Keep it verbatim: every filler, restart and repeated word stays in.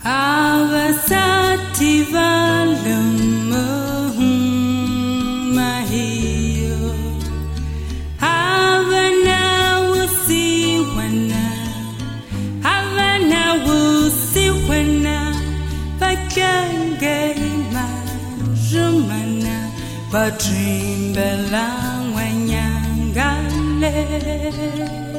Avasati valum mahio Havana wusi wana Havana wusi wana Vakange marumana Badrimbela wanyangale